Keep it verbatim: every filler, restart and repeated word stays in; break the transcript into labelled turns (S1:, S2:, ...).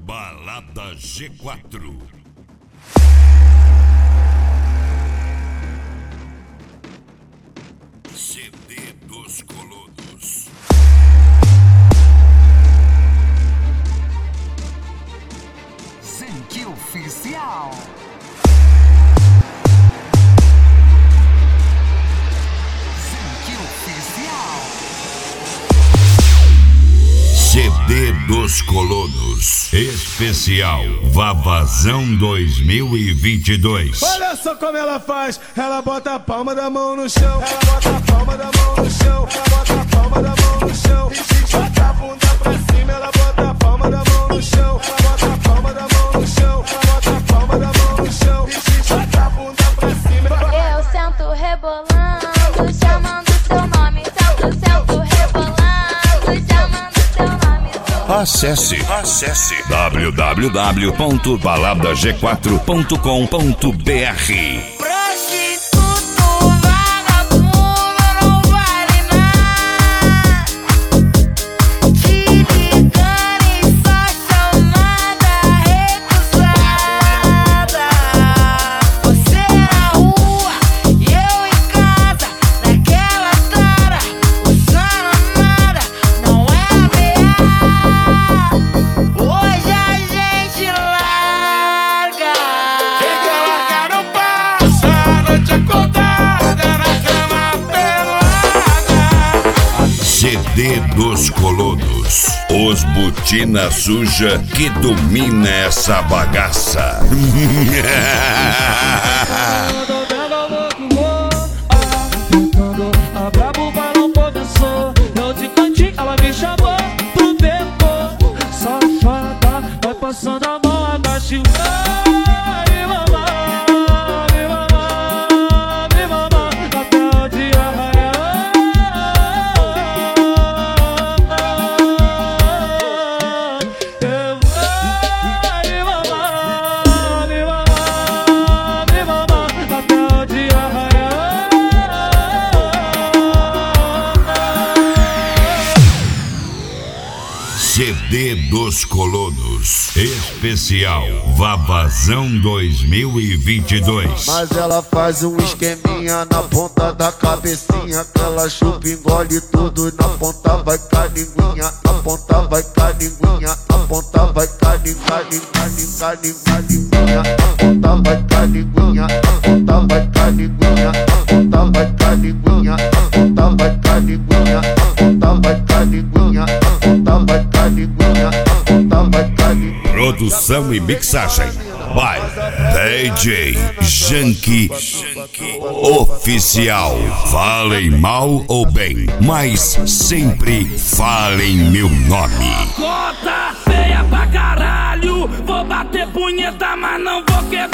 S1: Balada G quatro. C D dos Colonos.
S2: Zenki Oficial. Zenki Oficial.
S1: C D dos Colonos. Especial Vavazão dois mil e vinte e dois.
S3: Olha só como ela faz. Ela bota a palma da mão no chão. Ela bota a palma da mão no chão. Ela bota a palma da mão no chão. E bota a bunda pra cima. Ela bota a palma da mão no chão. Ela bota a palma da mão no chão. Ela bota a palma da mão no chão. E bota a bunda pra cima.
S4: Eu sento rebolando, chamando seu nome. Sento, sento rebolando, chamando seu nome.
S1: Acesse, acesse w w w ponto balada g quatro ponto com ponto b r. C D dos Colonos. Os botina suja que domina essa bagaça.
S5: A brabo balão começou. Eu de cantinho, ela me chamou pro beco. Safada, vai passando a mão, agache. Vai, mamãe, me mamãe, me mamãe, até o dia raiar. Eu vou, me mamãe, me mamãe, me mamãe, até o dia raiar.
S1: C D dos Colonos. Especial Vavazão dois mil e vinte e dois.
S6: Mas ela faz um esqueminha na ponta da cabecinha, que ela chupa, engole tudo. Na ponta vai calinguinha, na ponta vai calinguinha, na ponta vai calinguinha, calinguinha, na ponta vai calinguinha, na ponta vai calinguinha, na ponta vai calinguinha, na ponta vai calinguinha, na ponta vai calinguinha, na ponta vai calinguinha, na ponta vai calinguinha.
S1: Produção e mixagem by D J Zenki Oficial. Falem mal ou bem, mas sempre falem meu nome.
S5: Cota feia pra caralho. Vou bater punheta, mas não vou quebrar.